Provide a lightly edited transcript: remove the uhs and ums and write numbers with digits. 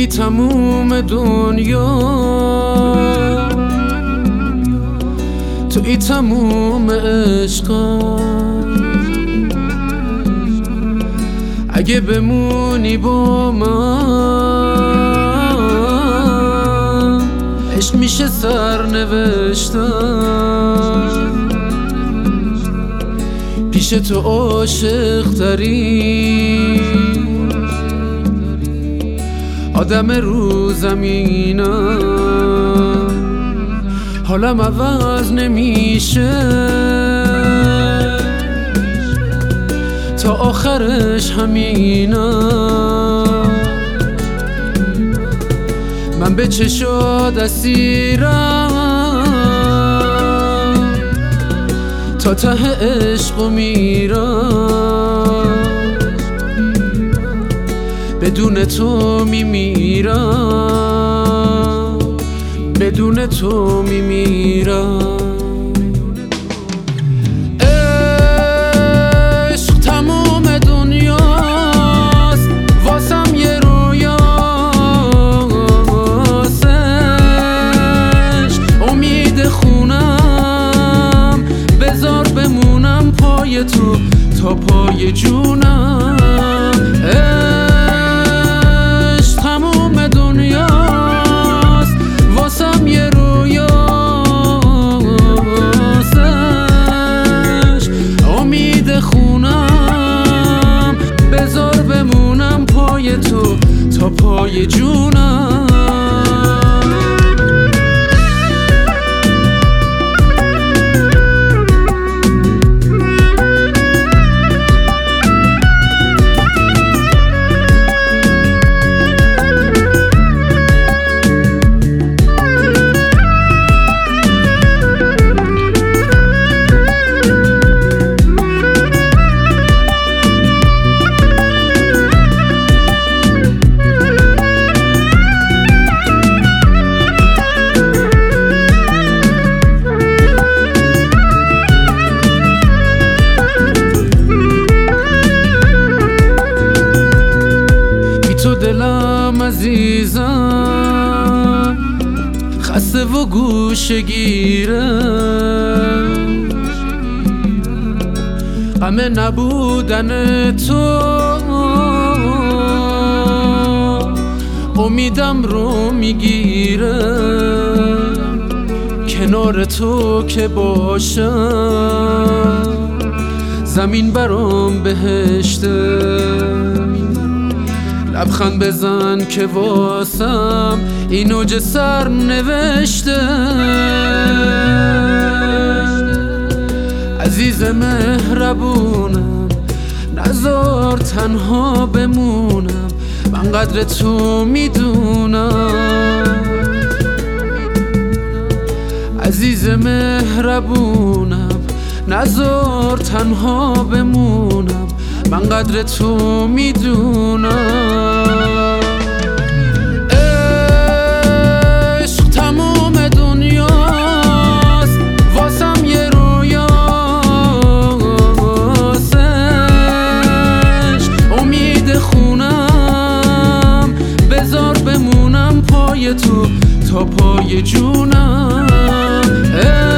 تموم دنیا، توی تموم عشقا. اگه بمونی با من، عشق میشه سرنوشتم. پیش تو عاشق ترین آدم رو زمینم. حالم عوض نمیشه تا آخرش همینم. من به چشات اسیرم تا ته عشق میرم. بدون تو میمیرم، بدون تو میمیرم. عشق تموم دنیاست، واسم یه رویاست. امید خونم، بذار بمونم پای تو تا پای جونم. تموم دنیاست، واسم یه رویاستش. امید خونم، بذار بمونم پای تو تا پای جونم. تو دلم عزیزم خسته و گوشه گیره. غم نبودن تو امیدم رو میگیره. کنار تو که باشم زمین برام بهشته. لبخند بزن که واسم این اوج سر نوشته. عزیز مهربونم، نذار تنها بمونم. من قدر تو میدونم. عزیز مهربونم، نذار تنها بمونم. من قدر تو میدونم. عشق تموم دنیاست، واسم یه رویاستش. امید خونم، بذار بمونم پای تو تا پای جونم.